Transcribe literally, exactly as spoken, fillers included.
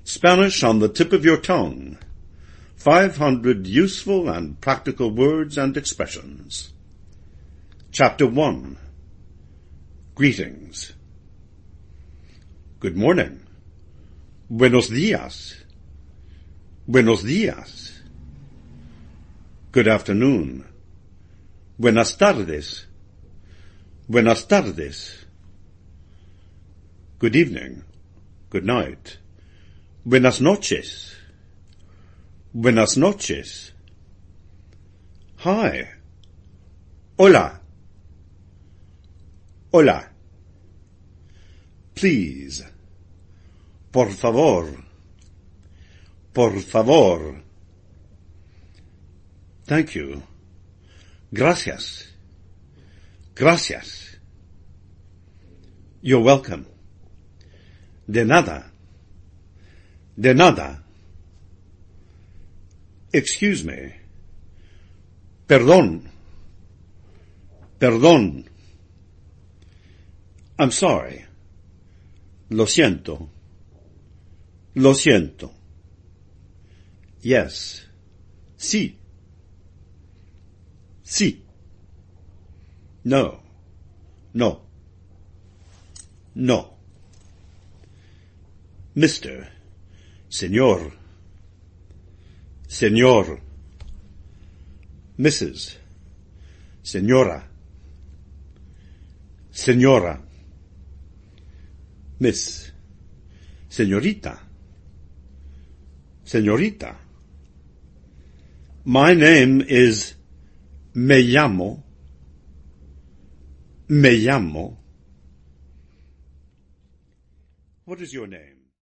Spanish on the tip of your tongue. five hundred useful and practical words and expressions. Chapter one. Greetings. Good morning. Buenos días. Buenos días. Good afternoon. Buenas tardes. Buenas tardes. Good evening. Good night. Buenas noches. Buenas noches. Hi. Hola. Hola. Please. Por favor. Por favor. Thank you. Gracias. Gracias. You're welcome. De nada. De nada. Excuse me. Perdón. Perdón. I'm sorry. Lo siento. Lo siento. Yes. Sí. Sí. No. No. No. Mister. Señor. Señor. Missus Señora. Señora. Miss. Señorita. Señorita. My name is Me llamo. Me llamo. What is your name?